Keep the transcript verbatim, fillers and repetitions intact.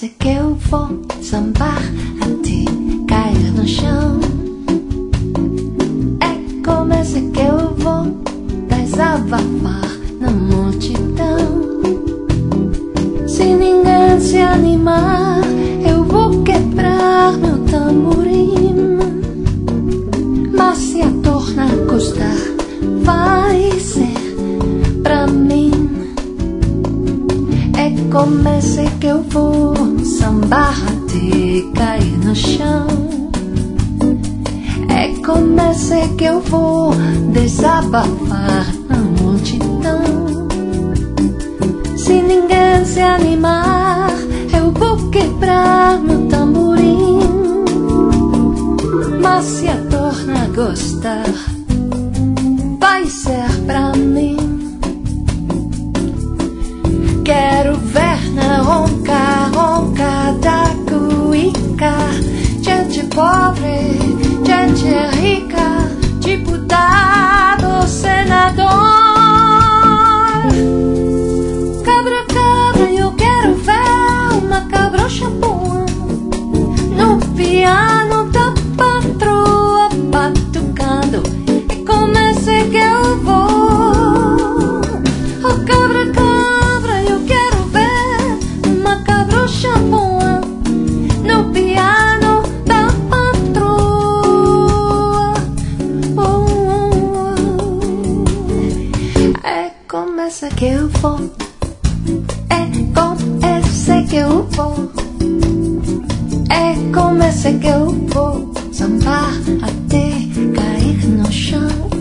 esse que eu vou sambar até cair no chão. É como esse que eu vou desabafar na multidão. Se ninguém se animar, eu vou quebrar meu tamborim. Mas se a torna gostar, vai ser pra mim. É como esse que eu vou sambar até cair no chão. É como esse que eu vou desabafar na multidão. Se ninguém se animar, eu vou quebrar meu tamborim. Mas se a torna gostar, vai ser pra mim. Quero ver na ronca, ronca da cuíca, gente pobre, gente rica, deputado, senador. Cabra, cabra, eu quero ver uma cabrocha boa no piano da patroa batucando. É como esse que eu vou. Oh, cabra, cabra, eu quero ver uma cabrocha boa no piano da patroa. Oh, oh, oh. É como esse que eu vou. É com esse que eu vou. É com esse que eu vou sambar até cair no chão.